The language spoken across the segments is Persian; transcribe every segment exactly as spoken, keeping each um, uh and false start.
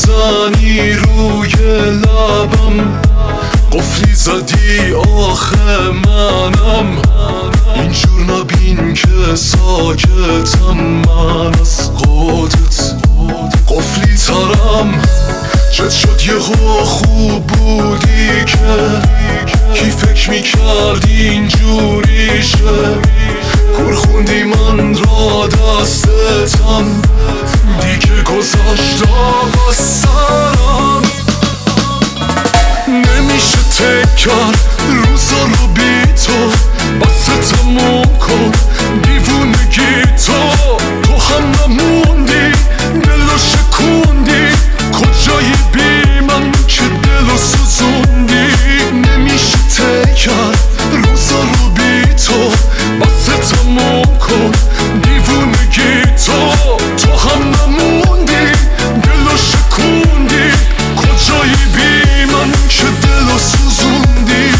میزنی روی لبم، قفلی زدی آخه منم. اینجور نبین که ساکتم، من از خودت قفلی ترم. چت شد یهو خوب بودی که کی فکر میکرد اینجوری شه. کور خوندی من را دستتم، دیگه گذاشتم از سرم. نمیشه تکر روزا رو بی تو، بس تموم کن دیوونگی تو. تو هم نموندی دلو شکوندی، کجایی بی من که دلو سوزوندی. نمیشه تکر روزا رو بی تو، بس تموم کن دیوونگی تو. تو هم نموندی دلو شکوندی، کجایی بی من که دلو سوزوندی.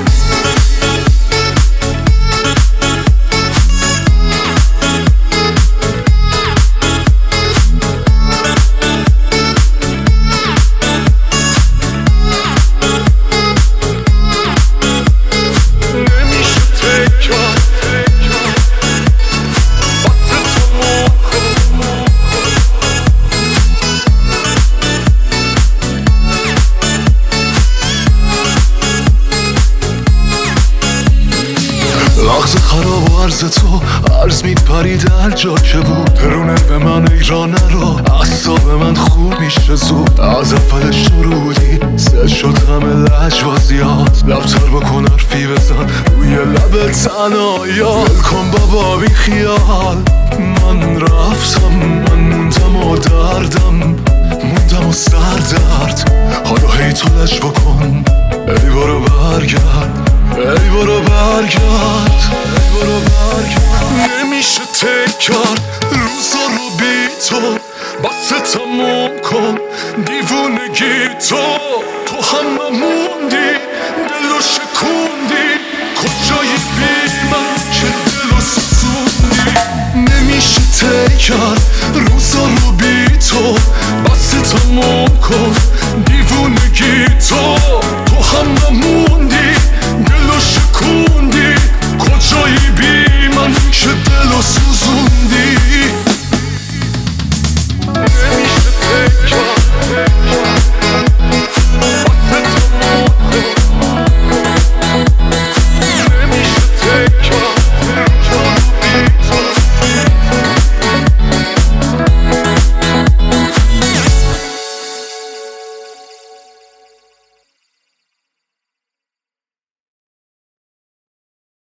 لحظه خراب و عرض تو عرض مید پرید هر جا که بود. رونه به من ایرانه رو اعصاب من خوب میشه زود. از اول شروعی سه شد همه لجوازیات. لبتر بکن حرفی بزن روی لب تنهاییات. ول کن بابا بی خیال، من رفتم، من موندم و دردم موندم و سر درد. حالا هی تو لج بکن، ای برو برگرد، ای برو برگرد، ای برو برگرد. نمیشه تکر روزا رو بی تو، بس تموم کن دیوونگی تو. تو هم نموندی دلو شکوندی، کجایی بی من که دلو سوزوندی. نمیشه تکر روزا رو بی تو، بس تموم کن